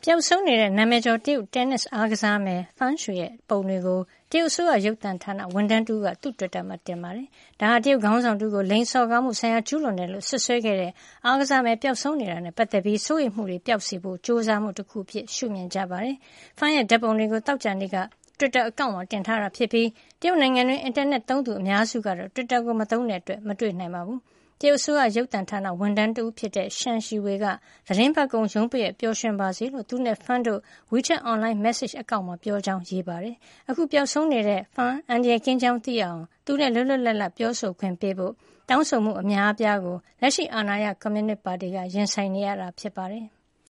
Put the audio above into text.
ပျောက်ဆုံးနေတဲ့နာမည်ကျော်တရုတ်တင်းနစ်အားကစားမယ်ဖန်ရှူရဲ့ပုံတွေကိုတရုတ်အစိုးရရုပ်သံဌာနဝန်ထမ်းတူကသူ့တွစ်တာမှာတင်ပါတယ်။ဒါဟာတရုတ်ခေါင်းဆောင်တူကိုလိန်စော်ကားမှုဆိုင်ရာကျူးလွန်တယ်လို့ဆွဆွဲခဲ့တဲ့အားကစားမယ်ပျောက်ဆုံးနေတာနဲ့ပတ်သက်ပြီးစိုးရိမ်မှုတွေပျောက်စေဖို့စ조사မှုတစ်ခုအဖြစ်ရှုမြင်ကြပါတယ်။ဖန်ရဲ့ဓာတ်ပုံတွေကိုတောက်ကြနေ့ကတွစ်တာအကောင့်မှာတင်ထားတာဖြစ်ပြီးတရုတ်နိုင်ငံတွင်အင်တာနက်သုံးသူအများစုကတော့တွစ်တာကိုမသုံးတဲ့အတွက်မတွေ့နိုင်ပါဘူး။တရုတ်အစိုးရရုပ်သံဌာနဝန်ထမ်းတဦးဖြစ်တဲ့ရှန်ရှီဝေကသတင်းပတ်ကုံရုံးပိရဲ့ပျော်ရွှင်ပါစေလို့သူနဲ့ဖန်တို့ WeChat Online Message အကောင့်မှာပြောကြောင်းရေးပါတယ်။အခုပျောက်ဆုံးနေတဲ့ဖန်အန်ဒီရဲ့ကင်းချောင်းသိအောင်သူနဲ့လွတ်လွတ်လပ်လပ်ပြောဆိုခွင့်ပေးဖို့တောင်းဆိုမှုအများအပြားကိုလက်ရှိအာဏာရကွန်မြူနစ်ပါတီကရင်ဆိုင်နေရတာဖြစ်ပါတယ်။